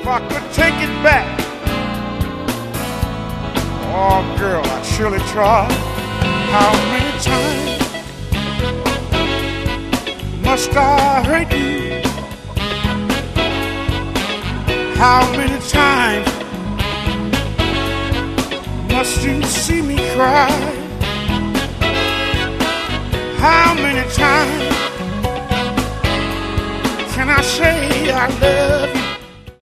I could take it back. Oh, girl, I surely tried. How many times must I hurt you? How many times must you see me cry? How many times can I say I love you?